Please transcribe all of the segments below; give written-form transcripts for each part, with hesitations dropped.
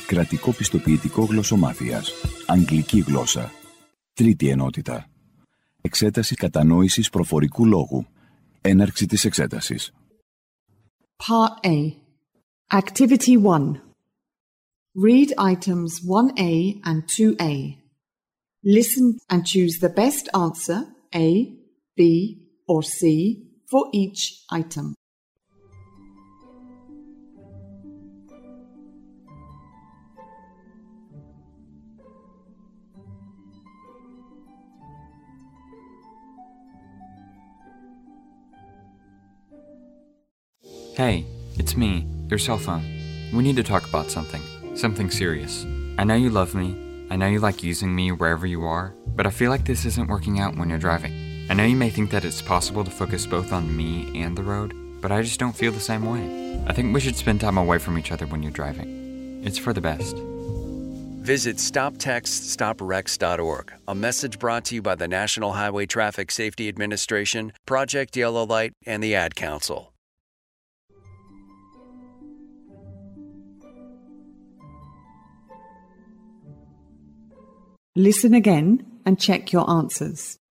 Κρατικό πιστοποιητικό γλωσσομάθειας. Αγγλική γλώσσα. Τρίτη ενότητα. Εξέταση κατανόησης προφορικού λόγου. Έναρξη της εξέτασης. Part A. Activity 1. Read items 1A and 2A. Listen and choose the best answer, A, B, or C, for each item. Hey, it's me, your cell phone. We need to talk about something serious. I know you love me, I know you like using me wherever you are, but I feel like this isn't working out when you're driving. I know you may think that it's possible to focus both on me and the road, but I just don't feel the same way. I think we should spend time away from each other when you're driving. It's for the best. Visit StopTextStopWrecks.org, a message brought to you by the National Highway Traffic Safety Administration, Project Yellow Light, and the Ad Council. Listen again and check your answers.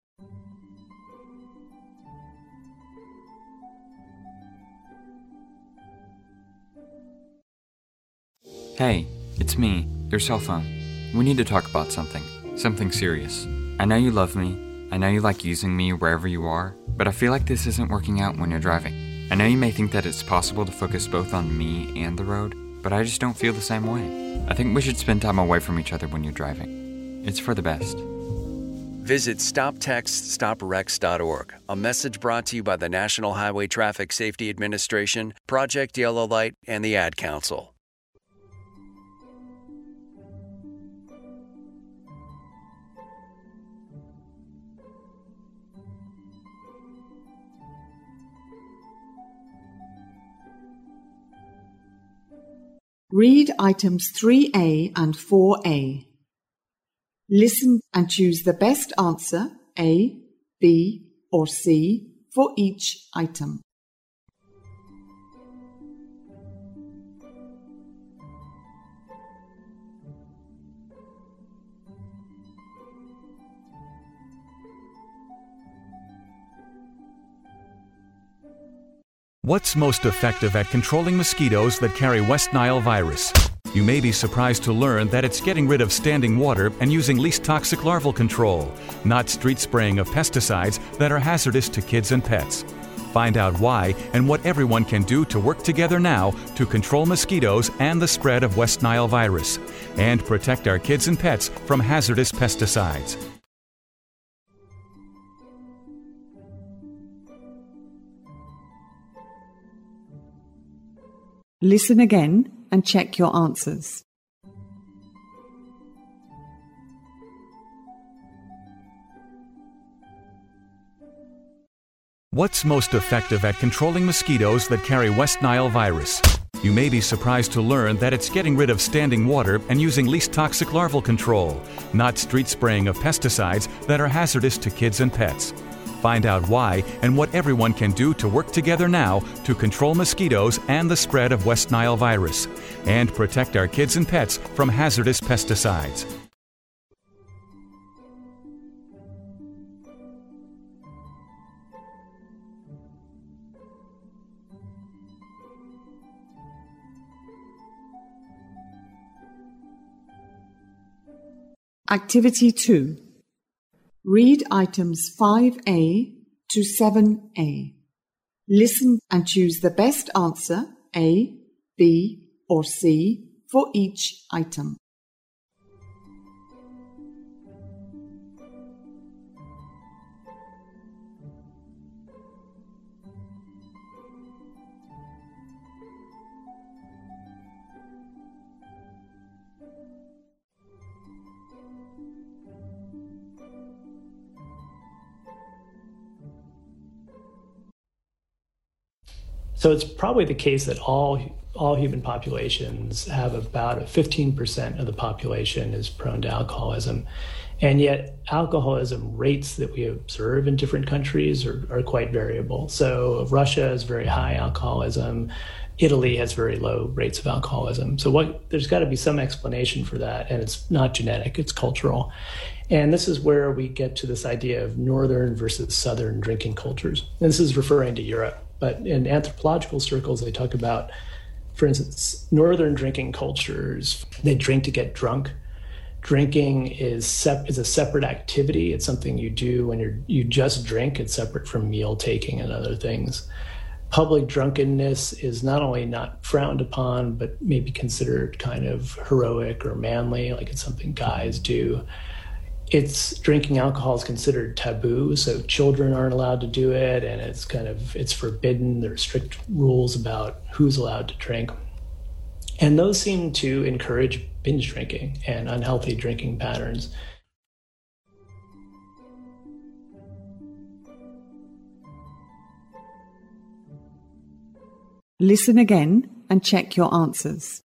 Hey, it's me, your cell phone. We need to talk about something serious. I know you love me, I know you like using me wherever you are, but I feel like this isn't working out when you're driving. I know you may think that it's possible to focus both on me and the road, but I just don't feel the same way. I think we should spend time away from each other when you're driving. It's for the best. Visit StopTextStopWrecks.org, a message brought to you by the National Highway Traffic Safety Administration, Project Yellow Light, and the Ad Council. Read items 3A and 4A. Listen and choose the best answer, A, B, or C, for each item. What's most effective at controlling mosquitoes that carry West Nile virus? You may be surprised to learn that it's getting rid of standing water and using least toxic larval control, not street spraying of pesticides that are hazardous to kids and pets. Find out why and what everyone can do to work together now to control mosquitoes and the spread of West Nile virus, and protect our kids and pets from hazardous pesticides. Listen again and check your answers. What's most effective at controlling mosquitoes that carry West Nile virus? You may be surprised to learn that it's getting rid of standing water and using least toxic larval control, not street spraying of pesticides that are hazardous to kids and pets. Find out why and what everyone can do to work together now to control mosquitoes and the spread of West Nile virus, and protect our kids and pets from hazardous pesticides. Activity 2. Read items 5A to 7A. Listen and choose the best answer, A, B, or C, for each item. So it's probably the case that all human populations have about 15% of the population is prone to alcoholism. And yet alcoholism rates that we observe in different countries are quite variable. So Russia has very high alcoholism. Italy has very low rates of alcoholism. So there's got to be some explanation for that, and it's not genetic, it's cultural. And this is where we get to this idea of northern versus southern drinking cultures. And this is referring to Europe, but in anthropological circles, they talk about, for instance, northern drinking cultures, they drink to get drunk. Drinking is a separate activity. It's something you do when you just drink. It's separate from meal taking and other things. Public drunkenness is not only not frowned upon, but maybe considered kind of heroic or manly, like it's something guys do. Drinking alcohol is considered taboo, so children aren't allowed to do it, and it's forbidden. There are strict rules about who's allowed to drink. And those seem to encourage binge drinking and unhealthy drinking patterns. Listen again and check your answers.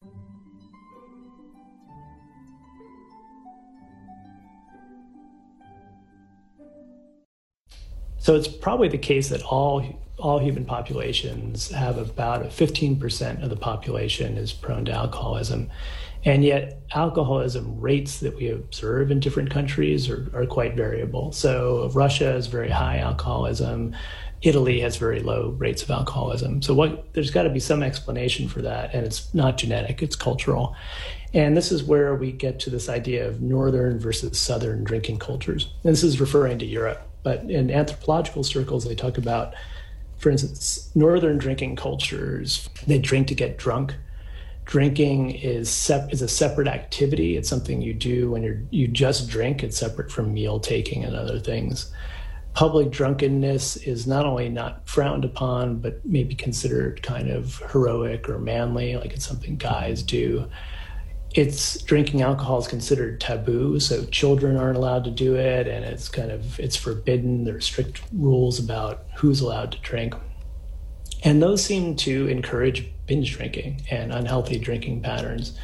So it's probably the case that all human populations have about 15% of the population is prone to alcoholism. And yet alcoholism rates that we observe in different countries are quite variable. So Russia has very high alcoholism. Italy has very low rates of alcoholism. So there's got to be some explanation for that, and it's not genetic, it's cultural. And this is where we get to this idea of northern versus southern drinking cultures. And this is referring to Europe, but in anthropological circles, they talk about, for instance, northern drinking cultures, they drink to get drunk. Drinking is a separate activity. It's something you do when you just drink. It's separate from meal taking and other things. Public drunkenness is not only not frowned upon, but maybe considered kind of heroic or manly, like it's something guys do. Drinking alcohol is considered taboo, so children aren't allowed to do it, and it's forbidden. There are strict rules about who's allowed to drink. And those seem to encourage binge drinking and unhealthy drinking patterns.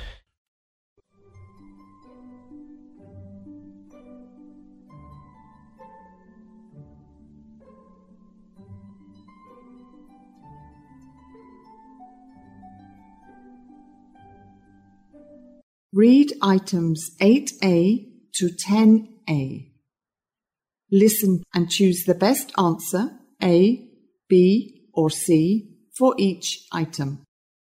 Read items 8A to 10A. Listen and choose the best answer, A, B, or C, for each item.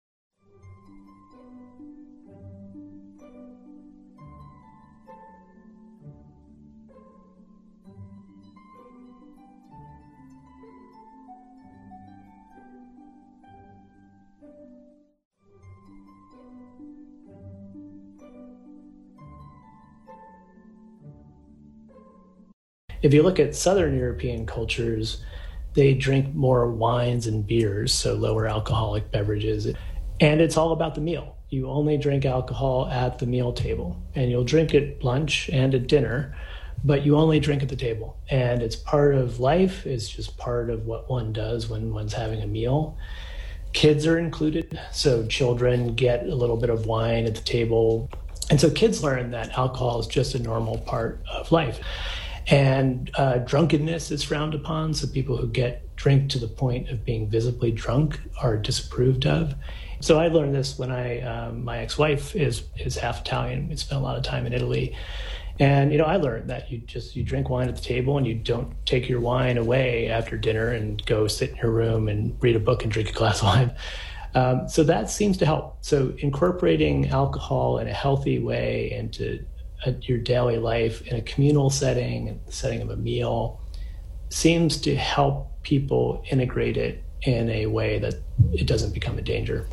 If you look at Southern European cultures, they drink more wines and beers, so lower alcoholic beverages. And it's all about the meal. You only drink alcohol at the meal table, and you'll drink at lunch and at dinner, but you only drink at the table. And it's part of life. It's just part of what one does when one's having a meal. Kids are included, so children get a little bit of wine at the table. And so kids learn that alcohol is just a normal part of life. And drunkenness is frowned upon, so people who drink to the point of being visibly drunk are disapproved of. So I learned this when my ex-wife is half Italian. We spent a lot of time in Italy. And, I learned that you drink wine at the table and you don't take your wine away after dinner and go sit in your room and read a book and drink a glass of wine. So that seems to help. So incorporating alcohol in a healthy way into your daily life in a communal setting, in the setting of a meal, seems to help people integrate it in a way that it doesn't become a danger.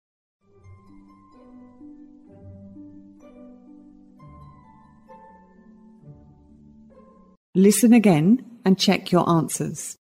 Listen again and check your answers.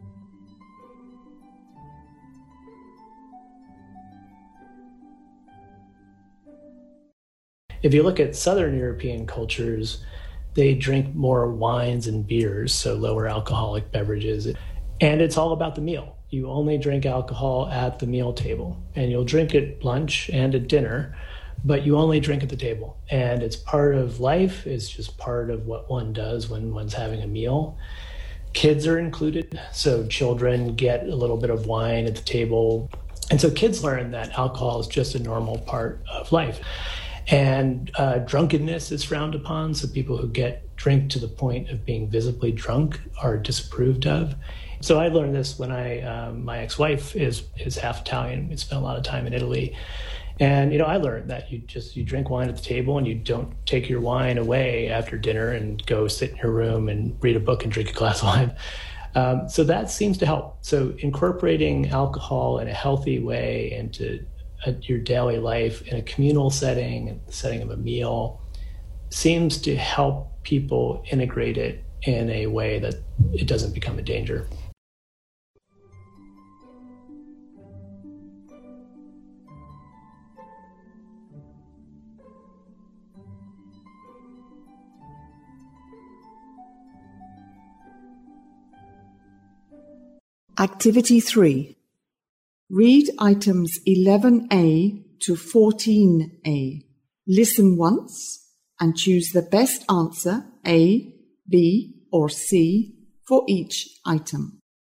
If you look at Southern European cultures, they drink more wines and beers, so lower alcoholic beverages. And it's all about the meal. You only drink alcohol at the meal table, and you'll drink at lunch and at dinner, but you only drink at the table. And it's part of life. It's just part of what one does when one's having a meal. Kids are included, so children get a little bit of wine at the table. And so kids learn that alcohol is just a normal part of life. And drunkenness is frowned upon, so people who drink to the point of being visibly drunk are disapproved of. So I learned this when my ex-wife is half Italian. We spent a lot of time in Italy. And, I learned that you drink wine at the table and you don't take your wine away after dinner and go sit in your room and read a book and drink a glass of wine. So that seems to help. So incorporating alcohol in a healthy way into your daily life in a communal setting, in the setting of a meal, seems to help people integrate it in a way that it doesn't become a danger. Activity 3. Read items 11A to 14A. Listen once and choose the best answer, A, B, or C, for each item.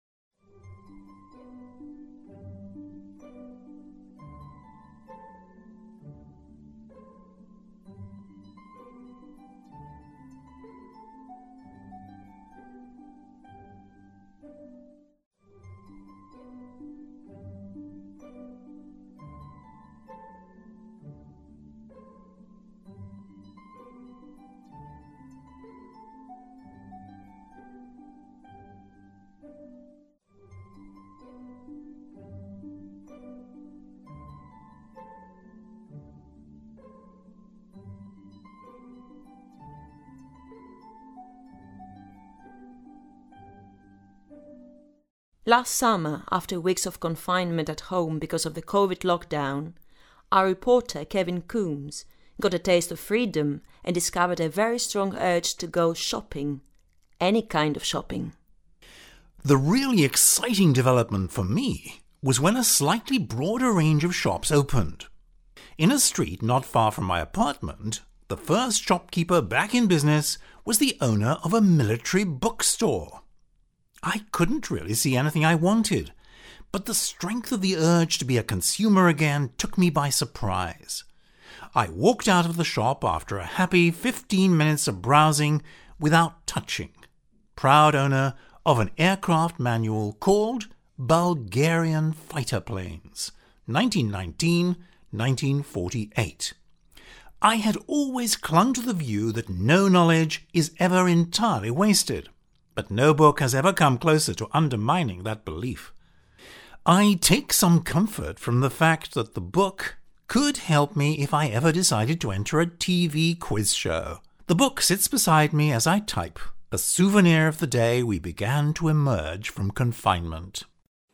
Last summer, after weeks of confinement at home because of the COVID lockdown, our reporter Kevin Coombs got a taste of freedom and discovered a very strong urge to go shopping, any kind of shopping. The really exciting development for me was when a slightly broader range of shops opened. In a street not far from my apartment, the first shopkeeper back in business was the owner of a military bookstore. I couldn't really see anything I wanted, but the strength of the urge to be a consumer again took me by surprise. I walked out of the shop after a happy 15 minutes of browsing without touching. Proud owner of an aircraft manual called Bulgarian Fighter Planes, 1919-1948. I had always clung to the view that no knowledge is ever entirely wasted. But no book has ever come closer to undermining that belief. I take some comfort from the fact that the book could help me if I ever decided to enter a TV quiz show. The book sits beside me as I type, a souvenir of the day we began to emerge from confinement.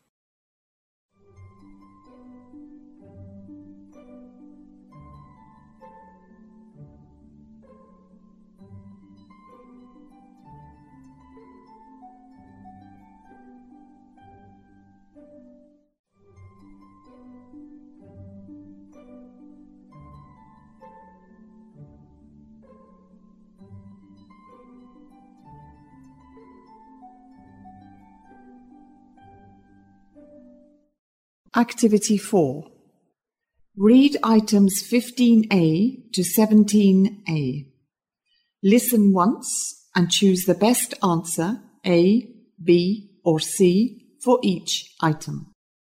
Activity 4. Read items 15A to 17A. Listen once and choose the best answer, A, B, or C, for each item.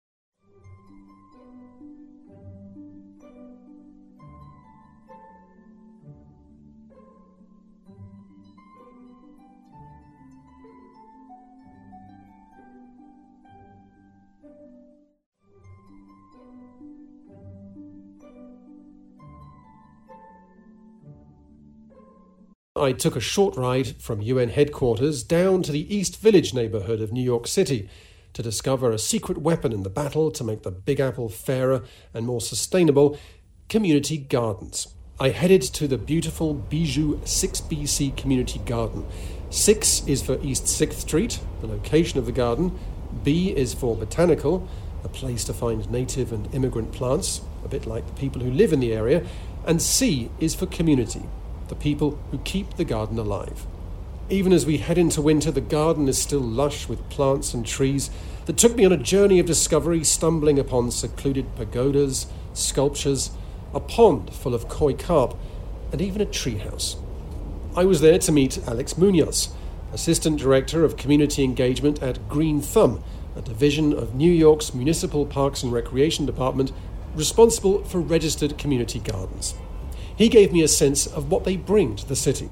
I took a short ride from UN headquarters down to the East Village neighbourhood of New York City to discover a secret weapon in the battle to make the Big Apple fairer and more sustainable: community gardens. I headed to the beautiful Bijou 6BC Community Garden. 6 is for East 6th Street, the location of the garden. B is for botanical, a place to find native and immigrant plants, a bit like the people who live in the area. And C is for community, the people who keep the garden alive. Even as we head into winter, the garden is still lush with plants and trees that took me on a journey of discovery, stumbling upon secluded pagodas, sculptures, a pond full of koi carp, and even a treehouse. I was there to meet Alex Munoz, Assistant Director of Community Engagement at Green Thumb, a division of New York's Municipal Parks and Recreation Department responsible for registered community gardens. He gave me a sense of what they bring to the city.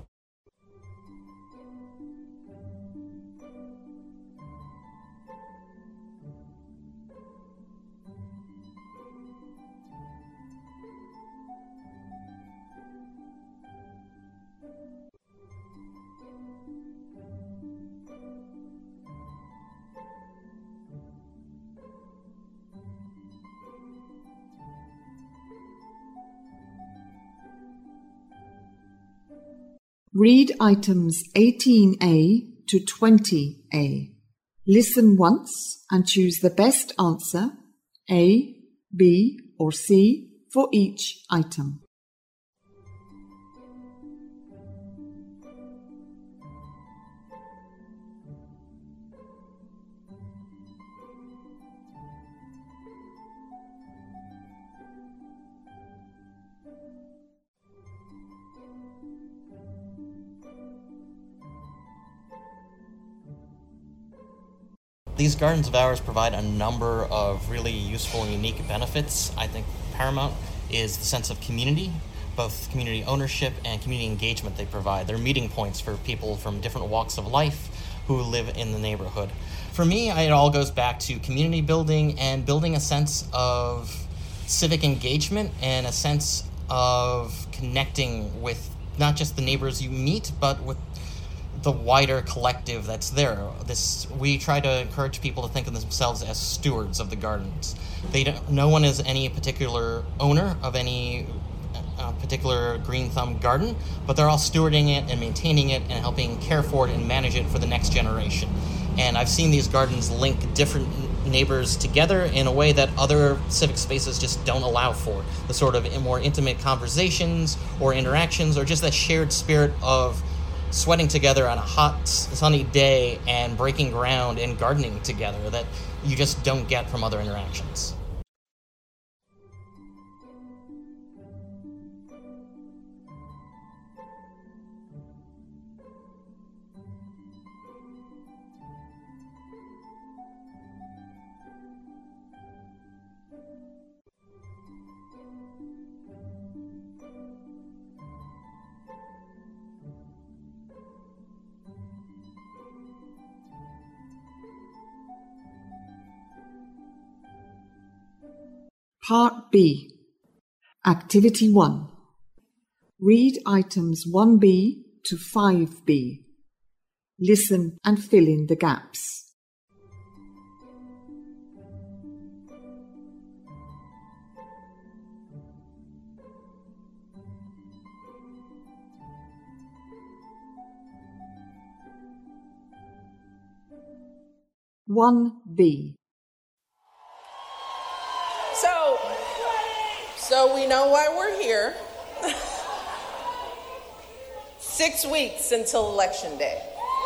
Read items 18A to 20A. Listen once and choose the best answer, A, B, or C, for each item. These gardens of ours provide a number of really useful and unique benefits. I think paramount is the sense of community, both community ownership and community engagement they provide. They're meeting points for people from different walks of life who live in the neighborhood. For me, it all goes back to community building and building a sense of civic engagement and a sense of connecting with not just the neighbors you meet, but with the wider collective that's there. We try to encourage people to think of themselves as stewards of the gardens. No one is any particular owner of any particular Green Thumb garden, but they're all stewarding it and maintaining it and helping care for it and manage it for the next generation. And I've seen these gardens link different neighbors together in a way that other civic spaces just don't allow for. The sort of more intimate conversations or interactions, or just that shared spirit of sweating together on a hot, sunny day and breaking ground and gardening together that you just don't get from other interactions. Part B. Activity 1. Read items 1B to 5B. Listen and fill in the gaps. One B. So we know why we're here. 6 weeks until Election Day.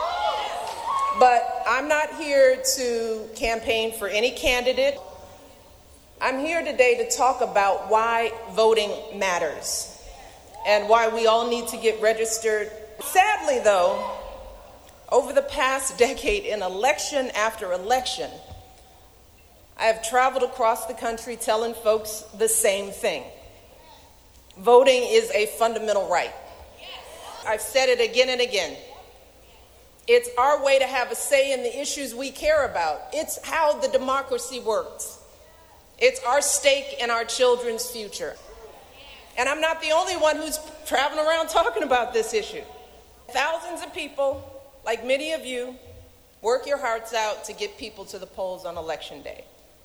But I'm not here to campaign for any candidate. I'm here today to talk about why voting matters and why we all need to get registered. Sadly, though, over the past decade, in election after election, I have traveled across the country telling folks the same thing. Voting is a fundamental right. I've said it again and again. It's our way to have a say in the issues we care about. It's how the democracy works. It's our stake in our children's future. And I'm not the only one who's traveling around talking about this issue. Thousands of people, like many of you, work your hearts out to get people to the polls on Election Day.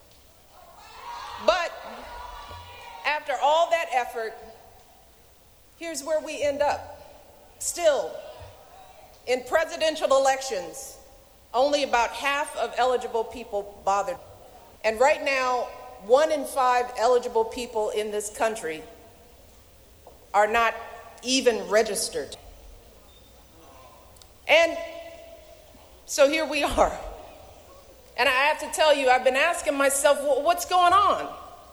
But after all that effort, here's where we end up. Still, in presidential elections, only about half of eligible people bothered. And right now, 1 in 5 eligible people in this country are not even registered. And so here we are. And I have to tell you, I've been asking myself, what's going on?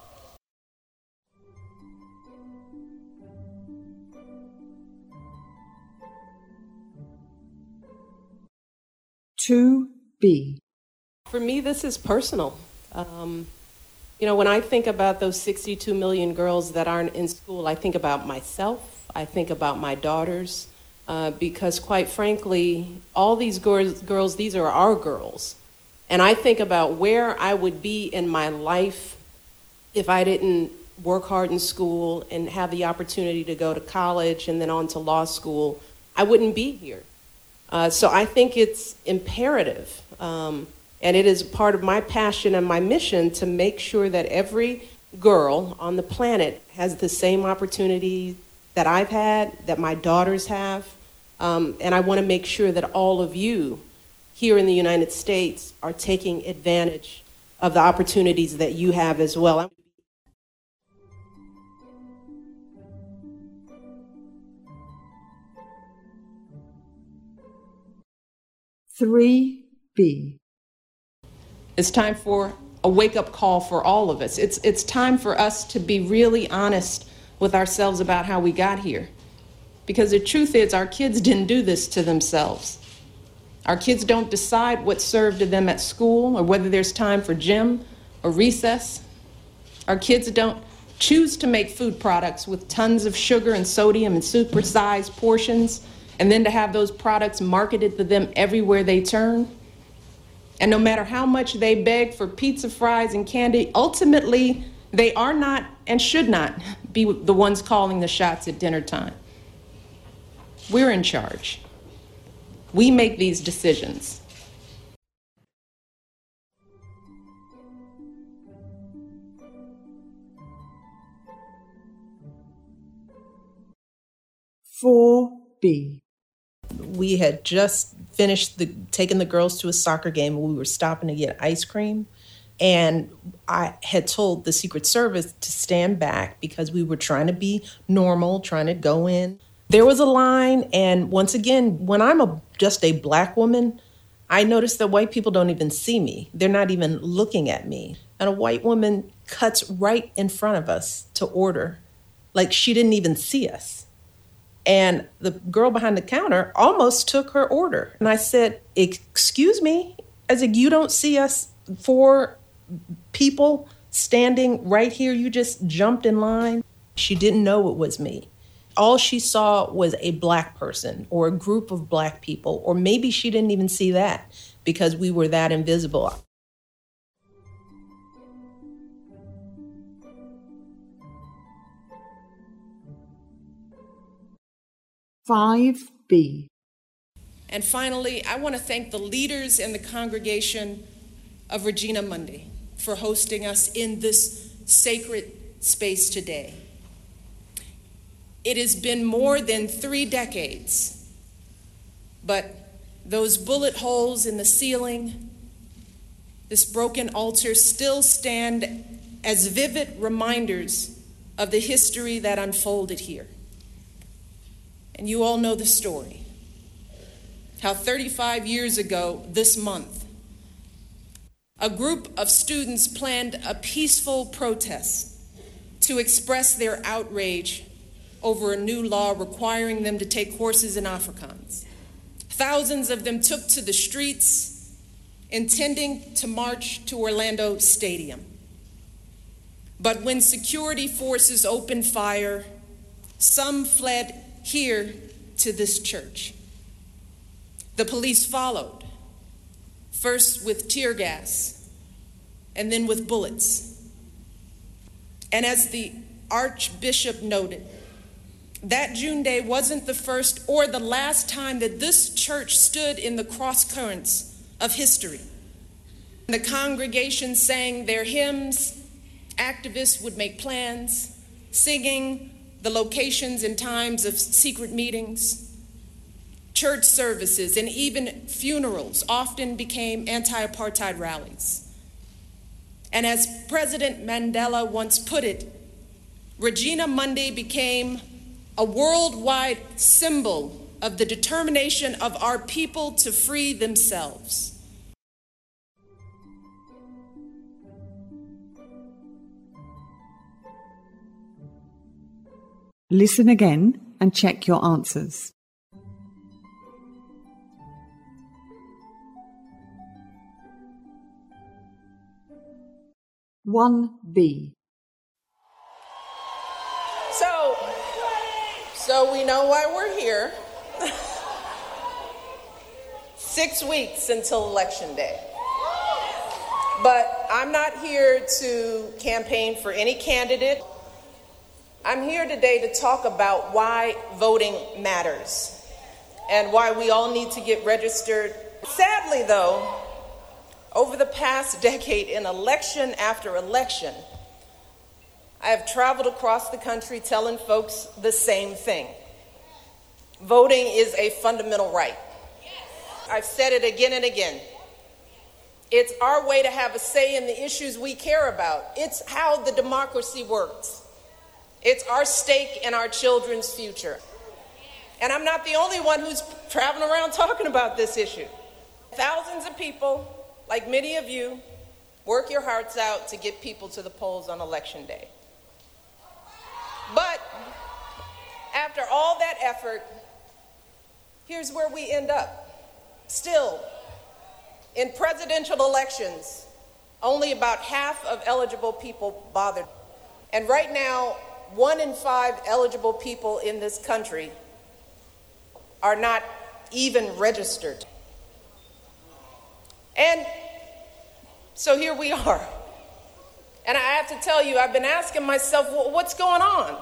Two B. For me, this is personal. When I think about those 62 million girls that aren't in school, I think about myself. I think about my daughters, because quite frankly, all these girls, these are our girls. And I think about where I would be in my life if I didn't work hard in school and have the opportunity to go to college and then on to law school. I wouldn't be here. So I think it's imperative, and it is part of my passion and my mission to make sure that every girl on the planet has the same opportunity that I've had, that my daughters have, and I want to make sure that all of you here in the United States are taking advantage of the opportunities that you have as well. 3B. It's time for a wake-up call for all of us. It's time for us to be really honest with ourselves about how we got here. Because the truth is, our kids didn't do this to themselves. Our kids don't decide what's served to them at school or whether there's time for gym or recess. Our kids don't choose to make food products with tons of sugar and sodium and supersized portions and then to have those products marketed to them everywhere they turn. And no matter how much they beg for pizza, fries, and candy, ultimately, they are not and should not be the ones calling the shots at dinner time. We're in charge. We make these decisions. B. We had just finished taking the girls to a soccer game, and we were stopping to get ice cream. And I had told the Secret Service to stand back because we were trying to be normal, trying to go in. There was a line, and once again, when I'm just a Black woman, I noticed that white people don't even see me. They're not even looking at me. And a white woman cuts right in front of us to order, like she didn't even see us. And the girl behind the counter almost took her order. And I said, "Excuse me?" I said, "You don't see us 4 people standing right here? You just jumped in line?" She didn't know it was me. All she saw was a Black person or a group of Black people, or maybe she didn't even see that because we were that invisible. B. And finally, I want to thank the leaders and the congregation of Regina Mundi for hosting us in this sacred space today. It has been more than 3 decades, but those bullet holes in the ceiling, this broken altar still stand as vivid reminders of the history that unfolded here. And you all know the story, how 35 years ago this month, a group of students planned a peaceful protest to express their outrage over a new law requiring them to take courses in Afrikaans. Thousands of them took to the streets, intending to march to Orlando Stadium. But when security forces opened fire, some fled here to this church. The police followed, first with tear gas and then with bullets. And as the Archbishop noted, that June day wasn't the first or the last time that this church stood in the cross currents of history. The congregation sang their hymns, activists would make plans, singing the locations and times of secret meetings, church services, and even funerals often became anti-apartheid rallies. And as President Mandela once put it, Regina Mundi became a worldwide symbol of the determination of our people to free themselves. Listen again and check your answers. One B. So we know why we're here. 6 weeks until Election Day. But I'm not here to campaign for any candidate. I'm here today to talk about why voting matters and why we all need to get registered. Sadly, though, over the past decade, in election after election, I have traveled across the country telling folks the same thing. Voting is a fundamental right. I've said it again and again. It's our way to have a say in the issues we care about. It's how the democracy works. It's our stake in our children's future. And I'm not the only one who's traveling around talking about this issue. Thousands of people, like many of you, work your hearts out to get people to the polls on Election Day. But after all that effort, here's where we end up. Still, in presidential elections, only about half of eligible people bothered. And right now, 1 in 5 eligible people in this country are not even registered. And so here we are. And I have to tell you, I've been asking myself, what's going on?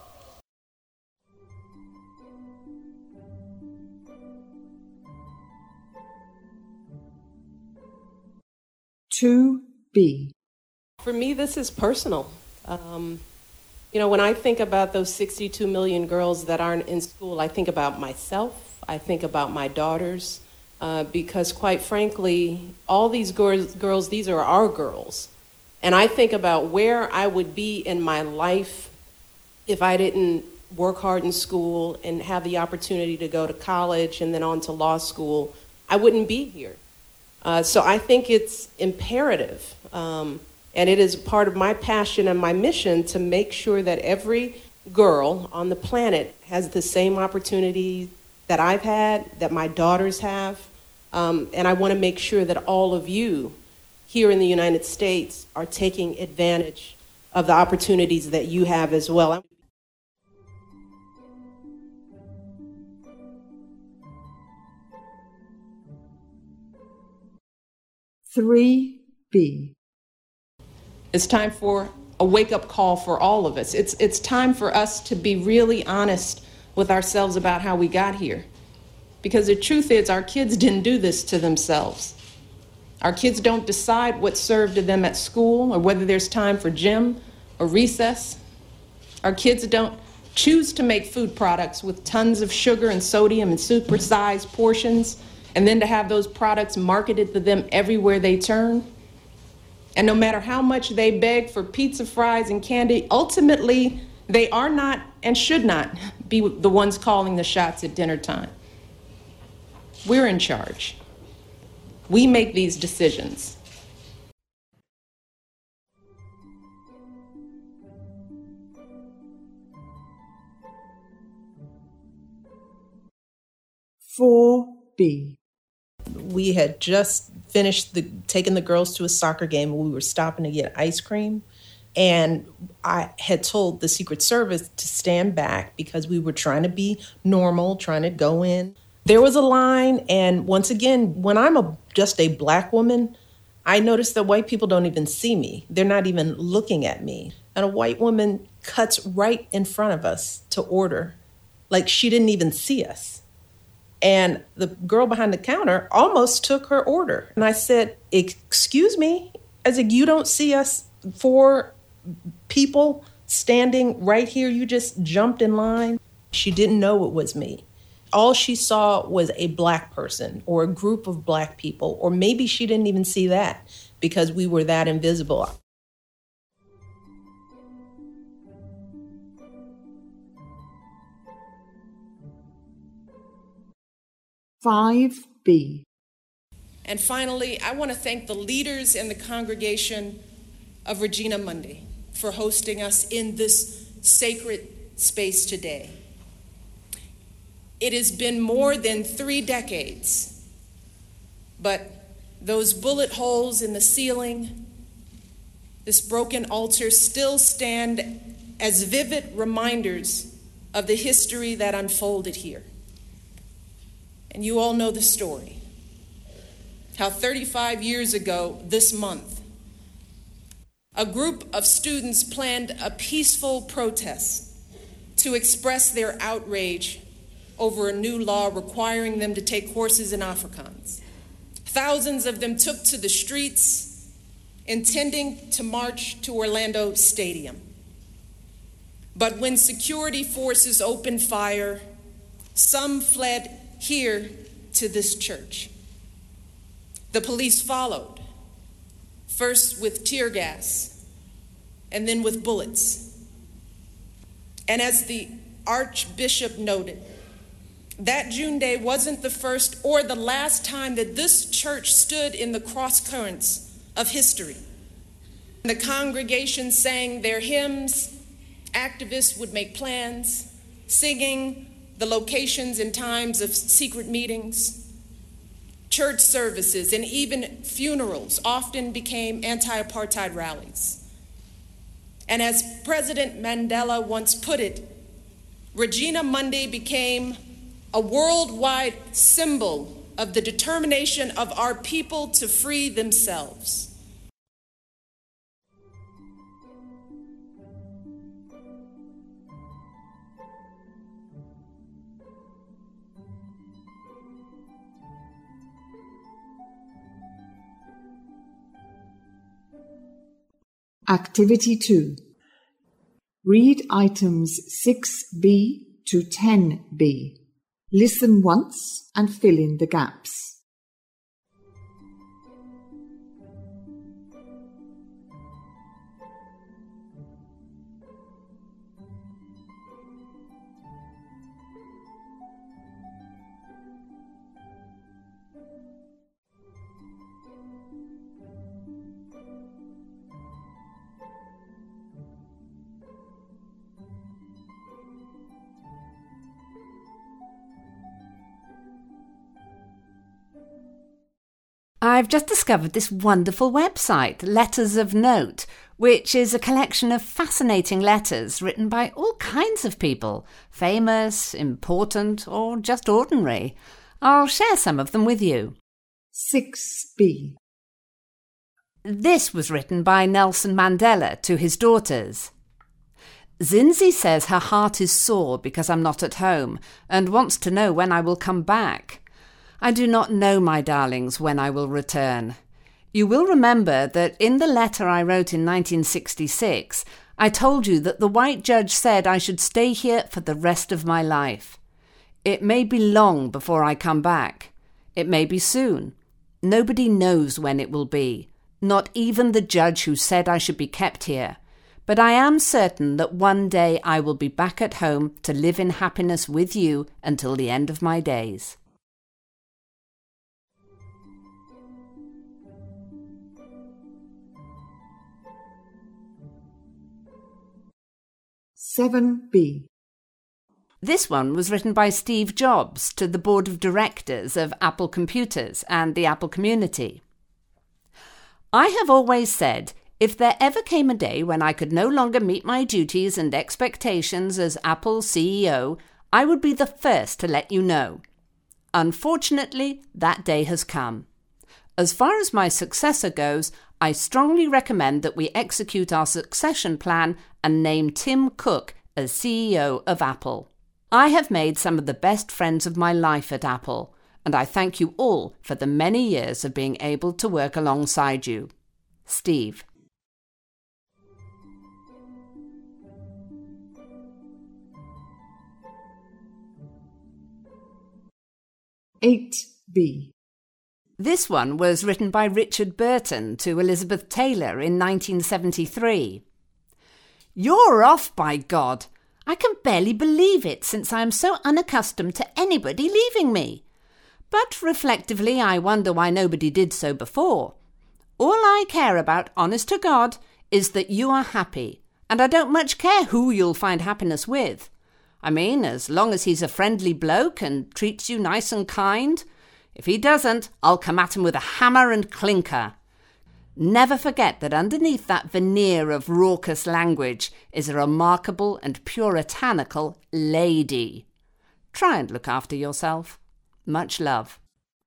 Two B. For me, this is personal. When I think about those 62 million girls that aren't in school, I think about myself. I think about my daughters, because quite frankly, all these girls, these are our girls. And I think about where I would be in my life if I didn't work hard in school and have the opportunity to go to college and then on to law school. I wouldn't be here. So I think it's imperative, and it is part of my passion and my mission to make sure that every girl on the planet has the same opportunity that I've had, that my daughters have, and I want to make sure that all of you here in the United States are taking advantage of the opportunities that you have as well. Three B. It's time for a wake-up call for all of us. It's time for us to be really honest with ourselves about how we got here. Because the truth is, our kids didn't do this to themselves. Our kids don't decide what's served to them at school or whether there's time for gym or recess. Our kids don't choose to make food products with tons of sugar and sodium and supersized portions and then to have those products marketed to them everywhere they turn. And no matter how much they beg for pizza, fries, and candy, ultimately, they are not and should not be the ones calling the shots at dinner time. We're in charge. We make these decisions. Four B. We had just finished taking the girls to a soccer game, and we were stopping to get ice cream. And I had told the Secret Service to stand back because we were trying to be normal, trying to go in. There was a line, and once again, when I'm just a black woman, I noticed that white people don't even see me. They're not even looking at me. And a white woman cuts right in front of us to order, like she didn't even see us. And the girl behind the counter almost took her order. And I said, "Excuse me?" I said, "You don't see us 4 people standing right here? You just jumped in line?" She didn't know it was me. All she saw was a black person or a group of black people, or maybe she didn't even see that because we were that invisible. 5B. And finally, I want to thank the leaders and the congregation of Regina Mundi for hosting us in this sacred space today. It has been more than 3 decades, but those bullet holes in the ceiling, this broken altar, still stand as vivid reminders of the history that unfolded here. And you all know the story. How 35 years ago this month, a group of students planned a peaceful protest to express their outrage over a new law requiring them to take courses in Afrikaans. Thousands of them took to the streets, intending to march to Orlando Stadium. But when security forces opened fire, some fled here to this church. The police followed, first with tear gas and then with bullets. And as the Archbishop noted, that June day wasn't the first or the last time that this church stood in the cross currents of history. The congregation sang their hymns, activists would make plans, singing the locations and times of secret meetings. Church services and even funerals often became anti-apartheid rallies. And as President Mandela once put it, Regina Mundi became a worldwide symbol of the determination of our people to free themselves. Activity 2. Read items 6B to 10B. Listen once and fill in the gaps. I've just discovered this wonderful website, Letters of Note, which is a collection of fascinating letters written by all kinds of people, famous, important, or just ordinary. I'll share some of them with you. 6B. This was written by Nelson Mandela to his daughters. Zinzi says her heart is sore because I'm not at home and wants to know when I will come back. I do not know, my darlings, when I will return. You will remember that in the letter I wrote in 1966, I told you that the white judge said I should stay here for the rest of my life. It may be long before I come back. It may be soon. Nobody knows when it will be, not even the judge who said I should be kept here. But I am certain that one day I will be back at home to live in happiness with you until the end of my days. (7B). This one was written by Steve Jobs to the board of directors of Apple Computers and the Apple community. I have always said, if there ever came a day when I could no longer meet my duties and expectations as Apple's CEO, I would be the first to let you know. Unfortunately, that day has come. As far as my successor goes, I strongly recommend that we execute our succession plan and name Tim Cook as CEO of Apple. I have made some of the best friends of my life at Apple, and I thank you all for the many years of being able to work alongside you. Steve. (8B). This one was written by Richard Burton to Elizabeth Taylor in 1973. You're off, by God! I can barely believe it, since I am so unaccustomed to anybody leaving me. But reflectively, I wonder why nobody did so before. All I care about, honest to God, is that you are happy, and I don't much care who you'll find happiness with. I mean, as long as he's a friendly bloke and treats you nice and kind. If he doesn't, I'll come at him with a hammer and clinker. Never forget that underneath that veneer of raucous language is a remarkable and puritanical lady. Try and look after yourself. Much love.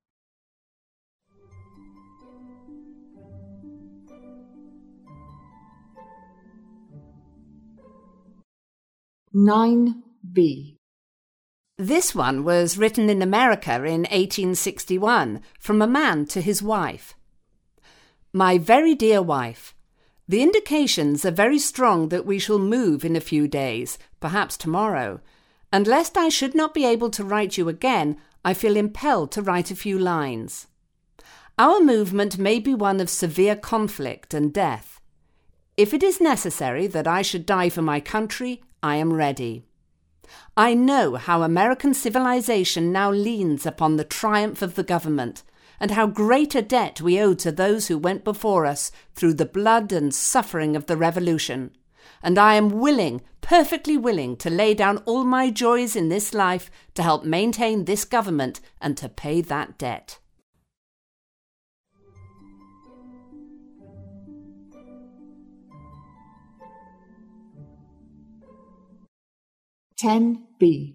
(9B). This one was written in America in 1861 from a man to his wife. My very dear wife, the indications are very strong that we shall move in a few days, perhaps tomorrow, and lest I should not be able to write you again, I feel impelled to write a few lines. Our movement may be one of severe conflict and death. If it is necessary that I should die for my country, I am ready. I know how American civilization now leans upon the triumph of the government, and how great a debt we owe to those who went before us through the blood and suffering of the Revolution. And I am willing, perfectly willing, to lay down all my joys in this life to help maintain this government and to pay that debt. (10B).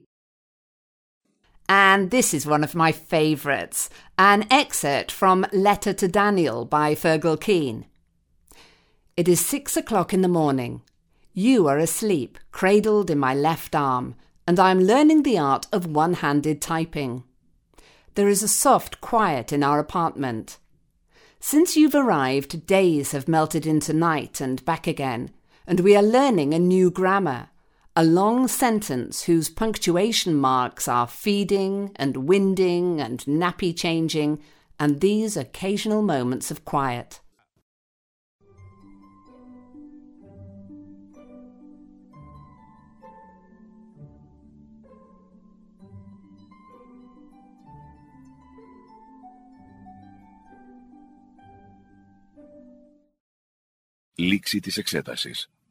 And this is one of my favourites, an excerpt from Letter to Daniel by Fergal Keane. It is 6 o'clock in the morning. You are asleep, cradled in my left arm, and I am learning the art of one-handed typing. There is a soft quiet in our apartment. Since you've arrived, days have melted into night and back again, and we are learning a new grammar, a long sentence whose punctuation marks are feeding and winding and nappy changing, and these occasional moments of quiet. Λήξη της εξέτασης.